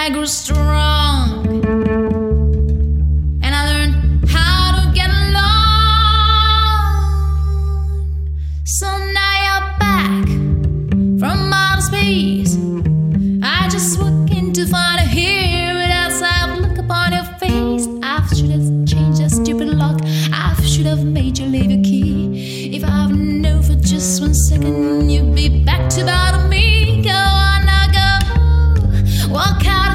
I grew strong, and I learned how to get along. So now you're back from outer space. I just walk in to find a here it outside. Look upon your face. I should have changed that stupid lock. I should have made you leave your key. If I've known for just 1 second, you'd be back